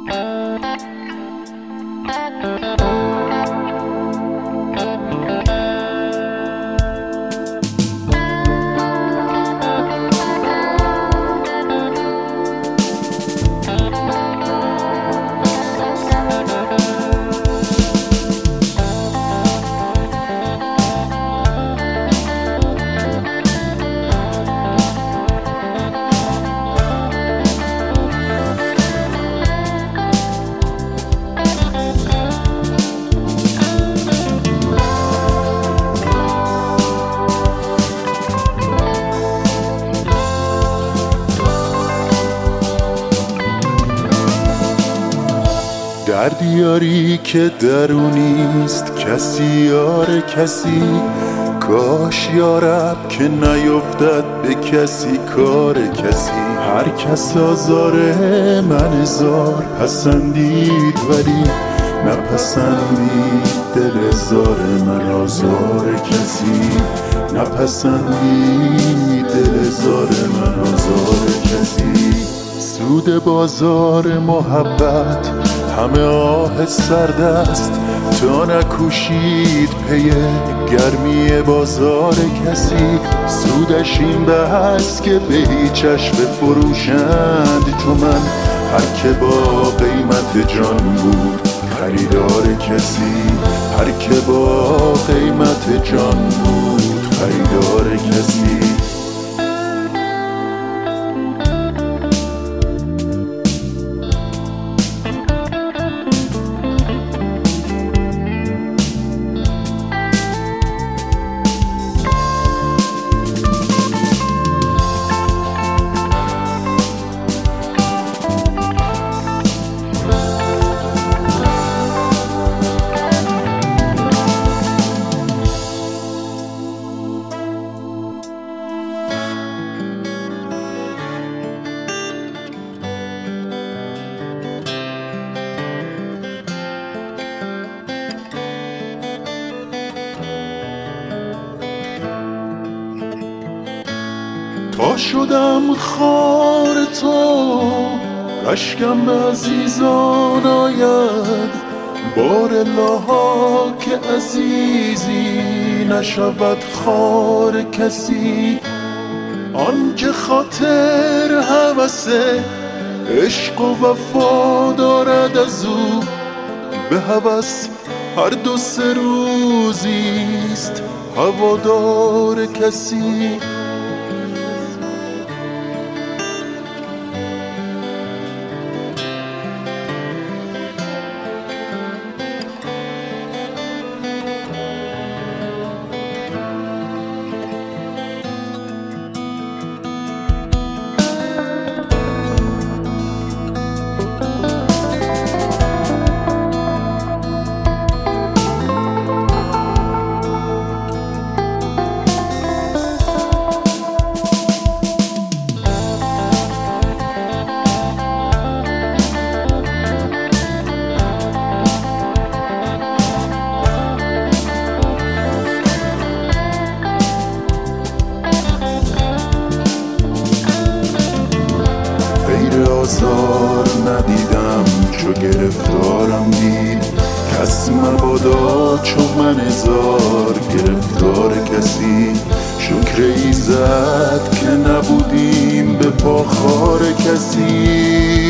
دردیاری که درونیست کسی یار کسی، کاش یارب که نیفتد به کسی کار کسی. هر کس آزار من زار پسندید ولی نپسندید دل زار من آزار کسی. نپسندید دل زار من آزار کسی. سود بازار محبت همه آه سرد است، تا نکوشید پی گرمی بازار کسی. سودش این بس که به هیچش بفروشند چون من، هر که با قیمت جان بود خریدار کسی. هر که با قیمت جان بود خریدار کسی. تا شدم خار تو رشکم به عزیزان آید، بار لاها که عزیزی نشود خار کسی. آن که خاطر هوس عشق و وفا دارد از او، به هوس هر دو سه روزیست هوادار کسی. آزار ندیدم چو گرفتارم دید، کس مبادا چو من هزار گرفتار کسی. شکر ایزد که نبودیم به پا خار کسی.